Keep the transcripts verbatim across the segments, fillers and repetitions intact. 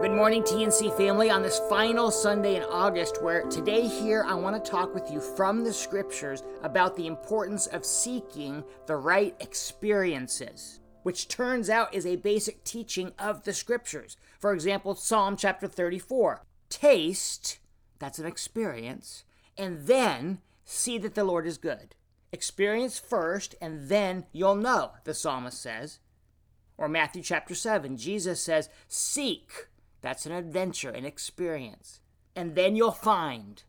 Good morning, T N C family, on this final Sunday in August, where today here I want to talk with you from the scriptures about the importance of seeking the right experiences, which turns out is a basic teaching of the scriptures. For example, Psalm chapter thirty-four. Taste, that's an experience, and then see that the Lord is good. Experience first, and then you'll know, the psalmist says. Or Matthew chapter seven, Jesus says, seek. That's an adventure, an experience. And then you'll find.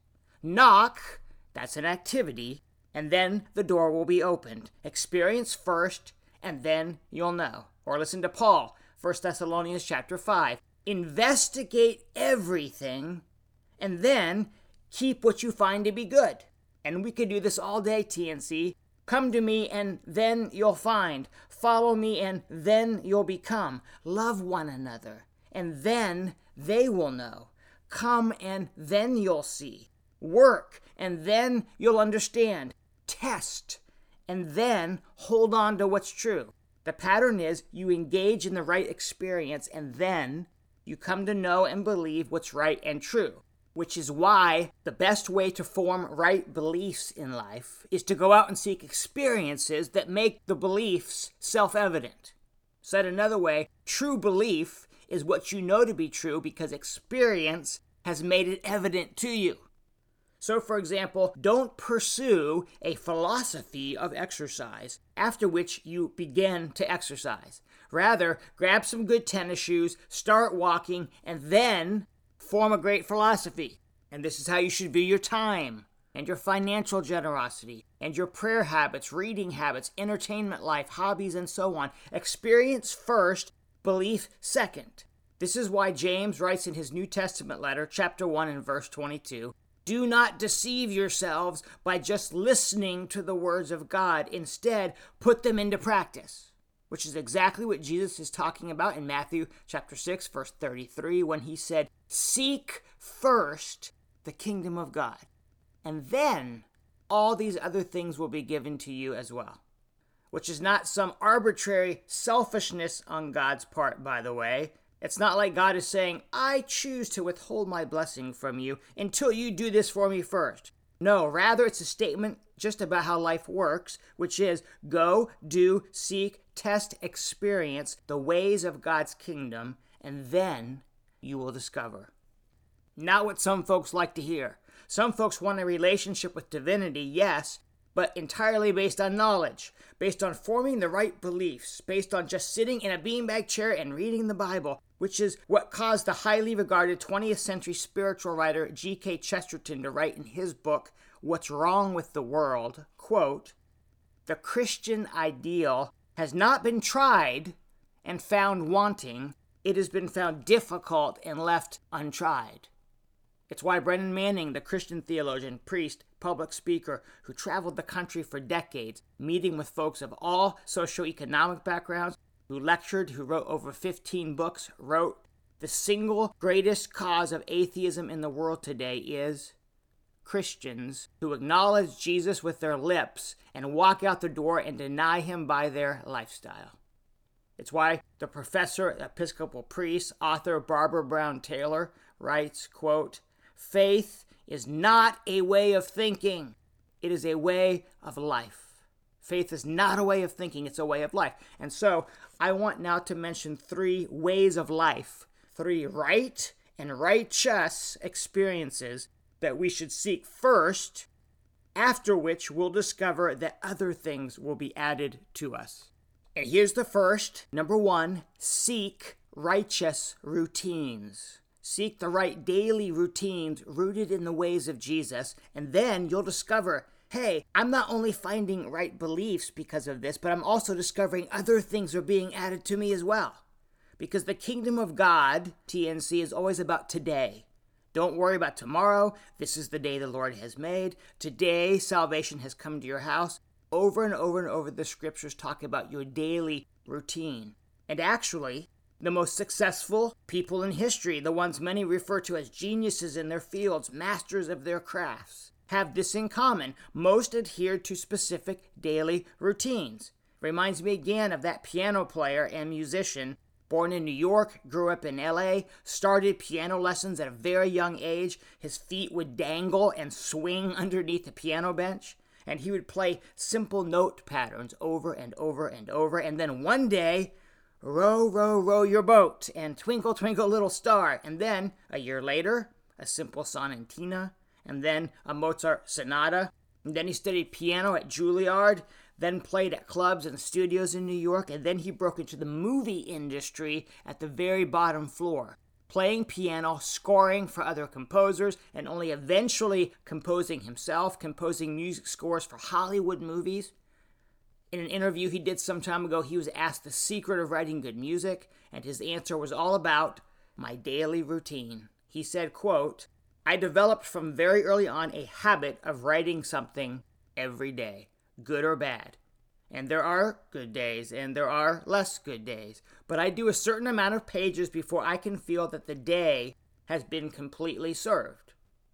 Knock, that's an activity, and then the door will be opened. Experience first, and then you'll know. Or listen to Paul, First Thessalonians chapter five. Investigate everything, and then keep what you find to be good. And we could do this all day, T N C. Come to me, and then you'll find. Follow me, and then you'll become. Love one another, and then they will know. Come, and then you'll see. Work, and then you'll understand. Test, and then hold on to what's true. The pattern is you engage in the right experience, and then you come to know and believe what's right and true. Which is why the best way to form right beliefs in life is to go out and seek experiences that make the beliefs self-evident. Said another way, true belief is what you know to be true because experience has made it evident to you. So, for example, don't pursue a philosophy of exercise after which you begin to exercise. Rather, grab some good tennis shoes, start walking, and then form a great philosophy. And this is how you should view your time, and your financial generosity, and your prayer habits, reading habits, entertainment life, hobbies, and so on. Experience first, belief second. This is why James writes in his New Testament letter, chapter one and verse twenty-two, do not deceive yourselves by just listening to the words of God. Instead, put them into practice. Which is exactly what Jesus is talking about in Matthew chapter six, verse thirty-three, when he said, seek first the kingdom of God, and then all these other things will be given to you as well. Which is not some arbitrary selfishness on God's part, by the way. It's not like God is saying, I choose to withhold my blessing from you until you do this for me first. No, rather it's a statement just about how life works, which is go, do, seek, test, experience the ways of God's kingdom, and then you will discover. Not what some folks like to hear. Some folks want a relationship with divinity, yes, but entirely based on knowledge, based on forming the right beliefs, based on just sitting in a beanbag chair and reading the Bible, which is what caused the highly regarded twentieth century spiritual writer G K Chesterton to write in his book, What's Wrong with the World, quote, the Christian ideal has not been tried and found wanting, it has been found difficult and left untried. It's why Brennan Manning, the Christian theologian, priest, public speaker, who traveled the country for decades, meeting with folks of all socioeconomic backgrounds, who lectured, who wrote over fifteen books, wrote, the single greatest cause of atheism in the world today is Christians who acknowledge Jesus with their lips and walk out the door and deny him by their lifestyle. It's why the professor, Episcopal priest, author Barbara Brown Taylor writes, quote, faith is not a way of thinking. It is a way of life. Faith is not a way of thinking. It's a way of life. And so I want now to mention three ways of life, three right and righteous experiences that we should seek first, after which we'll discover that other things will be added to us. And here's the first. Number one, seek righteous routines. Seek the right daily routines rooted in the ways of Jesus, and then you'll discover, hey, I'm not only finding right beliefs because of this, but I'm also discovering other things are being added to me as well. Because the kingdom of God, T N C, is always about today. Don't worry about tomorrow. This is the day the Lord has made. Today, salvation has come to your house. Over and over and over, the scriptures talk about your daily routine. And actually, the most successful people in history, the ones many refer to as geniuses in their fields, masters of their crafts, have this in common. Most adhere to specific daily routines. Reminds me again of that piano player and musician Born in New York, grew up in L A, started piano lessons at a very young age. His feet would dangle and swing underneath the piano bench, and he would play simple note patterns over and over and over. And then one day, row, row, row your boat, and twinkle, twinkle, little star. And then, a year later, a simple sonatina, and then a Mozart sonata. And then he studied piano at Juilliard, then played at clubs and studios in New York, and then he broke into the movie industry at the very bottom floor, playing piano, scoring for other composers, and only eventually composing himself, composing music scores for Hollywood movies. In an interview he did some time ago, he was asked the secret of writing good music, and his answer was all about my daily routine. He said, quote, I developed from very early on a habit of writing something every day, good or bad. And there are good days, and there are less good days. But I do a certain amount of pages before I can feel that the day has been completely served.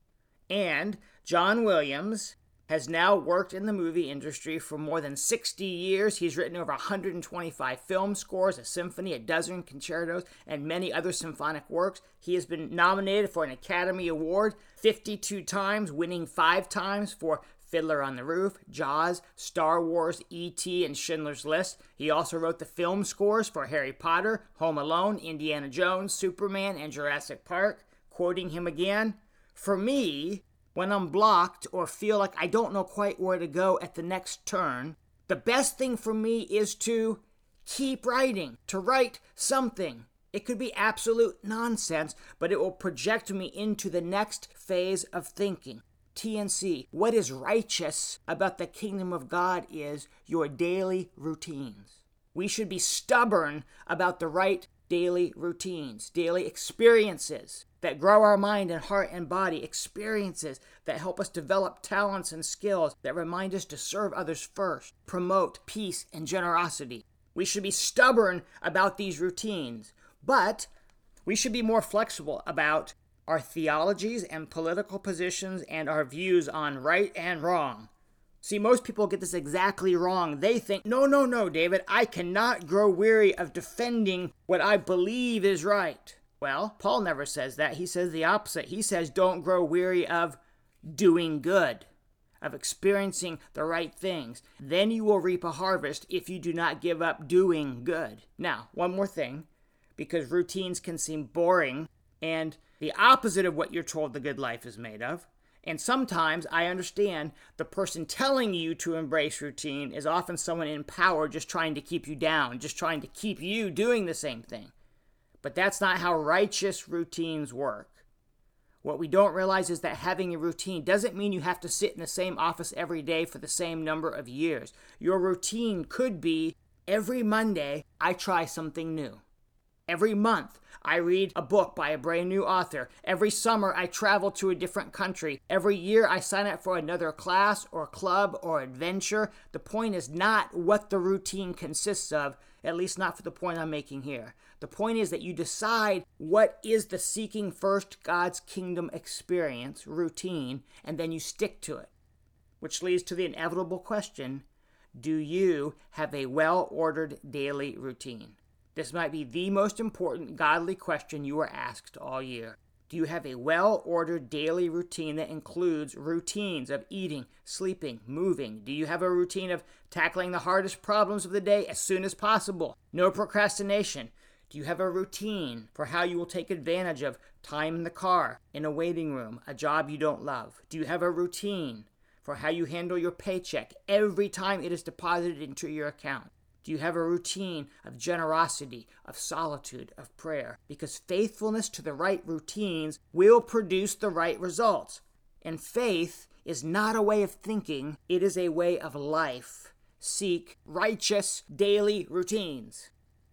And John Williams has now worked in the movie industry for more than sixty years. He's written over one hundred twenty-five film scores, a symphony, a dozen concertos, and many other symphonic works. He has been nominated for an Academy Award fifty-two times, winning five times for Fiddler on the Roof, Jaws, Star Wars, E T, and Schindler's List. He also wrote the film scores for Harry Potter, Home Alone, Indiana Jones, Superman, and Jurassic Park. Quoting him again, for me, when I'm blocked or feel like I don't know quite where to go at the next turn, the best thing for me is to keep writing, to write something. It could be absolute nonsense, but it will project me into the next phase of thinking. T N C, what is righteous about the kingdom of God is your daily routines. We should be stubborn about the right daily routines, daily experiences that grow our mind and heart and body, experiences that help us develop talents and skills that remind us to serve others first, promote peace and generosity. We should be stubborn about these routines, but we should be more flexible about our theologies and political positions and our views on right and wrong. See, most people get this exactly wrong. They think, no, no, no, David, I cannot grow weary of defending what I believe is right. Well, Paul never says that. He says the opposite. He says don't grow weary of doing good, of experiencing the right things. Then you will reap a harvest if you do not give up doing good. Now, one more thing, because routines can seem boring and the opposite of what you're told the good life is made of. And sometimes I understand the person telling you to embrace routine is often someone in power just trying to keep you down, just trying to keep you doing the same thing. But that's not how righteous routines work. What we don't realize is that having a routine doesn't mean you have to sit in the same office every day for the same number of years. Your routine could be every Monday, I try something new. Every month, I read a book by a brand new author. Every summer, I travel to a different country. Every year, I sign up for another class or club or adventure. The point is not what the routine consists of, at least not for the point I'm making here. The point is that you decide what is the seeking first God's kingdom experience, routine, and then you stick to it. Which leads to the inevitable question, do you have a well-ordered daily routine? This might be the most important godly question you are asked all year. Do you have a well-ordered daily routine that includes routines of eating, sleeping, moving? Do you have a routine of tackling the hardest problems of the day as soon as possible? No procrastination. Do you have a routine for how you will take advantage of time in the car, in a waiting room, a job you don't love? Do you have a routine for how you handle your paycheck every time it is deposited into your account? Do you have a routine of generosity, of solitude, of prayer? Because faithfulness to the right routines will produce the right results. And faith is not a way of thinking, it is a way of life. Seek righteous daily routines.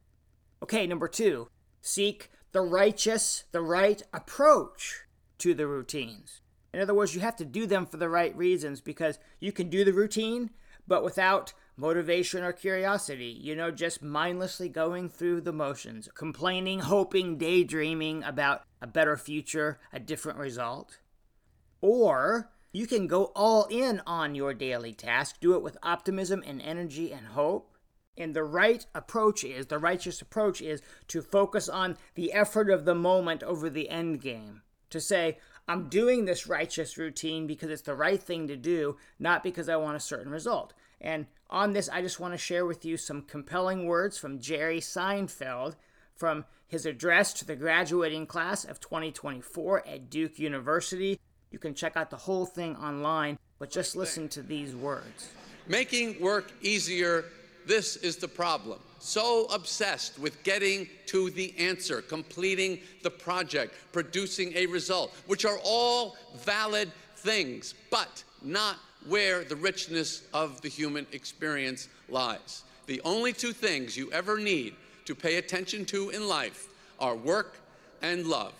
Okay, number two, seek the righteous, the right approach to the routines. In other words, you have to do them for the right reasons because you can do the routine, but without motivation or curiosity, you know, just mindlessly going through the motions, complaining, hoping, daydreaming about a better future, a different result. Or you can go all in on your daily task, do it with optimism and energy and hope, And the right approach is, the righteous approach is to focus on the effort of the moment over the end game. To say, I'm doing this righteous routine because it's the right thing to do, not because I want a certain result. And on this, I just want to share with you some compelling words from Jerry Seinfeld from his address to the graduating class of twenty twenty-four at Duke University. You can check out the whole thing online, but just listen to these words. Making work easier, this is the problem. So obsessed with getting to the answer, completing the project, producing a result, which are all valid things, but not where the richness of the human experience lies. The only two things you ever need to pay attention to in life are work and love.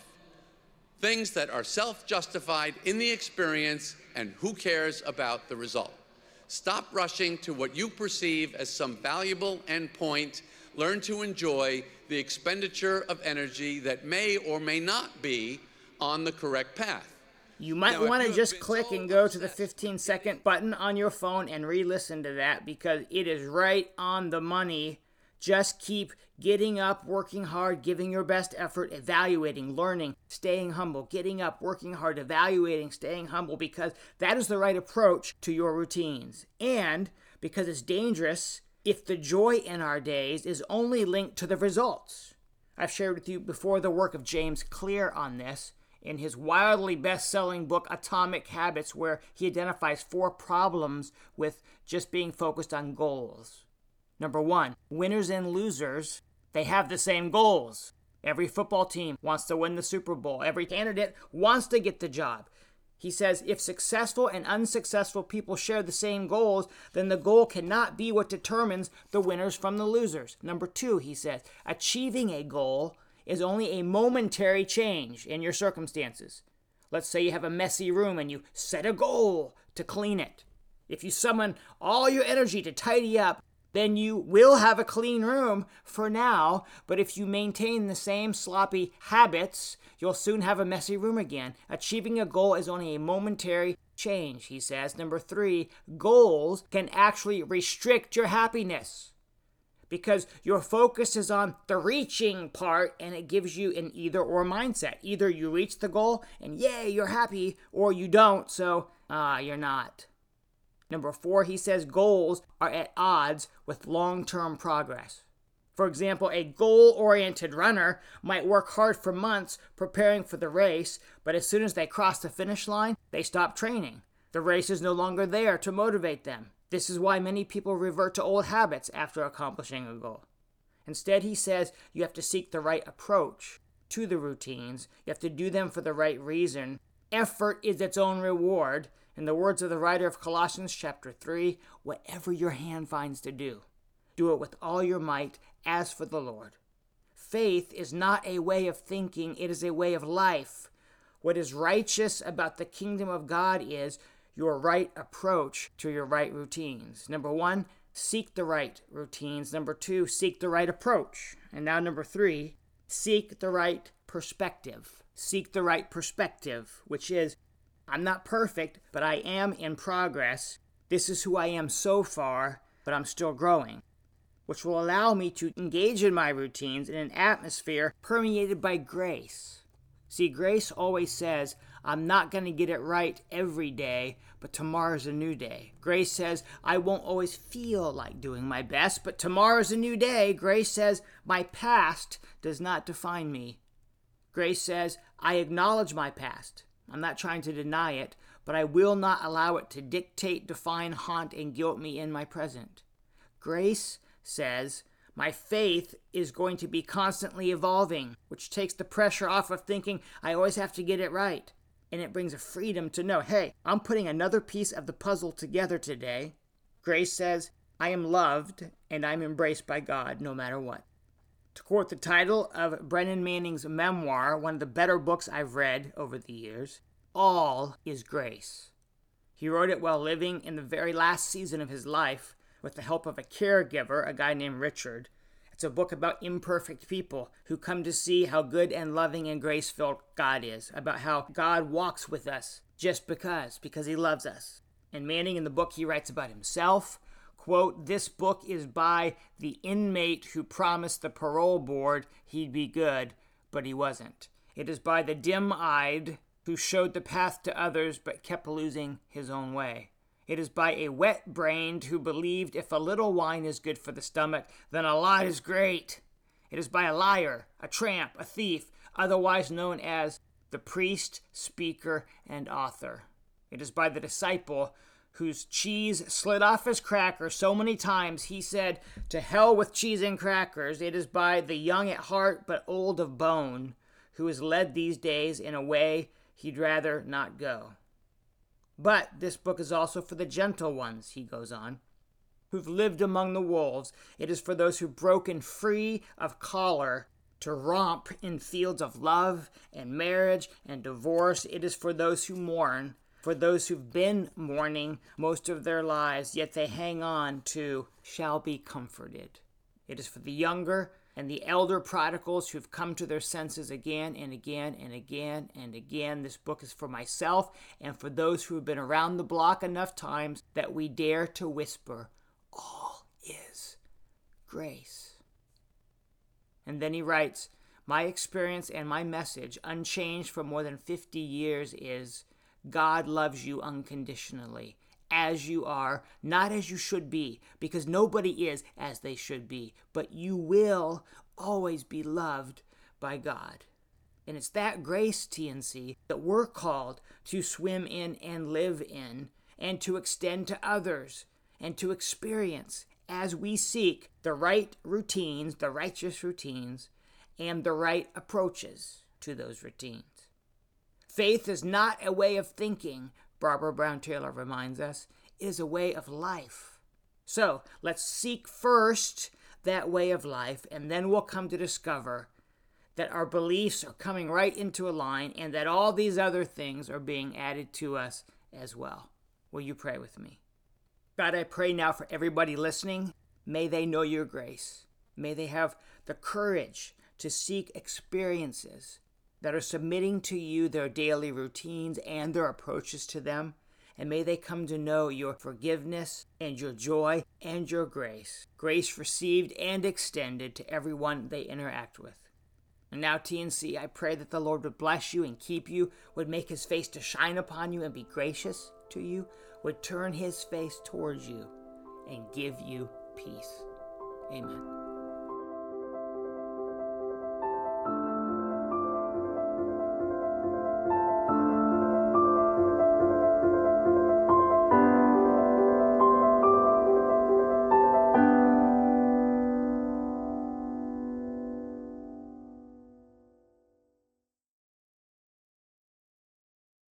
Things that are self-justified in the experience, and who cares about the result? Stop rushing to what you perceive as some valuable endpoint. Learn to enjoy the expenditure of energy that may or may not be on the correct path. You might Now, want if to you just have been click so and go to the obsessed- fifteen second button on your phone and re-listen to that, because it is right on the money. Just keep getting up, working hard, giving your best effort, evaluating, learning, staying humble, getting up, working hard, evaluating, staying humble, because that is the right approach to your routines. And because it's dangerous if the joy in our days is only linked to the results. I've shared with you before the work of James Clear on this in his wildly best-selling book, Atomic Habits, where he identifies four problems with just being focused on goals. Number one, winners and losers, they have the same goals. Every football team wants to win the Super Bowl. Every candidate wants to get the job. He says if successful and unsuccessful people share the same goals, then the goal cannot be what determines the winners from the losers. Number two, he says, achieving a goal is only a momentary change in your circumstances. Let's say you have a messy room and you set a goal to clean it. If you summon all your energy to tidy up, then you will have a clean room for now, but if you maintain the same sloppy habits, you'll soon have a messy room again. Achieving a goal is only a momentary change, he says. Number three, goals can actually restrict your happiness because your focus is on the reaching part, and it gives you an either-or mindset. Either you reach the goal and yay, you're happy, or you don't, so ah, you're not. Number four, he says goals are at odds with long-term progress. For example, a goal-oriented runner might work hard for months preparing for the race, but as soon as they cross the finish line, they stop training. The race is no longer there to motivate them. This is why many people revert to old habits after accomplishing a goal. Instead, he says you have to seek the right approach to the routines. You have to do them for the right reason. Effort is its own reward. In the words of the writer of Colossians chapter three, whatever your hand finds to do, do it with all your might as for the Lord. Faith is not a way of thinking, it is a way of life. What is righteous about the kingdom of God is your right approach to your right routines. Number one, seek the right routines. Number two, seek the right approach. And now number three, seek the right perspective. Seek the right perspective, which is, I'm not perfect, but I am in progress. This is who I am so far, but I'm still growing, which will allow me to engage in my routines in an atmosphere permeated by grace. See, grace always says, I'm not going to get it right every day, but tomorrow's a new day. Grace says, I won't always feel like doing my best, but tomorrow's a new day. Grace says, my past does not define me. Grace says, I acknowledge my past. I'm not trying to deny it, but I will not allow it to dictate, define, haunt, and guilt me in my present. Grace says, my faith is going to be constantly evolving, which takes the pressure off of thinking I always have to get it right. And it brings a freedom to know, hey, I'm putting another piece of the puzzle together today. Grace says, I am loved and I'm embraced by God no matter what. To quote the title of Brennan Manning's memoir, one of the better books I've read over the years, all is grace. He wrote it while living in the very last season of his life with the help of a caregiver, a guy named Richard. It's a book about imperfect people who come to see how good and loving and grace-filled God is, about how God walks with us just because, because he loves us. And Manning in the book, he writes about himself, Quote, this book is by the inmate who promised the parole board he'd be good, but he wasn't. It is by the dim-eyed who showed the path to others but kept losing his own way. It is by a wet-brained who believed if a little wine is good for the stomach, then a lot is great. It is by a liar, a tramp, a thief, otherwise known as the priest, speaker, and author. It is by the disciple whose cheese slid off his cracker so many times he said, to hell with cheese and crackers. It is by the young at heart but old of bone who is led these days in a way he'd rather not go. But this book is also for the gentle ones, he goes on, who've lived among the wolves. It is for those who've broken free of collar to romp in fields of love and marriage and divorce. It is for those who mourn, for those who've been mourning most of their lives, yet they hang on to shall be comforted. It is for the younger and the elder prodigals who've come to their senses again and again and again and again. This book is for myself and for those who have been around the block enough times that we dare to whisper, all is grace. And then he writes, my experience and my message, unchanged for more than fifty years, is God loves you unconditionally, as you are, not as you should be, because nobody is as they should be, but you will always be loved by God. And it's that grace, T N C, that we're called to swim in and live in, and to extend to others, and to experience as we seek the right routines, the righteous routines, and the right approaches to those routines. Faith is not a way of thinking, Barbara Brown Taylor reminds us. It is a way of life. So let's seek first that way of life, and then we'll come to discover that our beliefs are coming right into a line and that all these other things are being added to us as well. Will you pray with me? God, I pray now for everybody listening. May they know your grace. May they have the courage to seek experiences that are submitting to you their daily routines and their approaches to them. And may they come to know your forgiveness and your joy and your grace. Grace received and extended to everyone they interact with. And now, T N C, I pray that the Lord would bless you and keep you, would make his face to shine upon you and be gracious to you, would turn his face towards you and give you peace. Amen.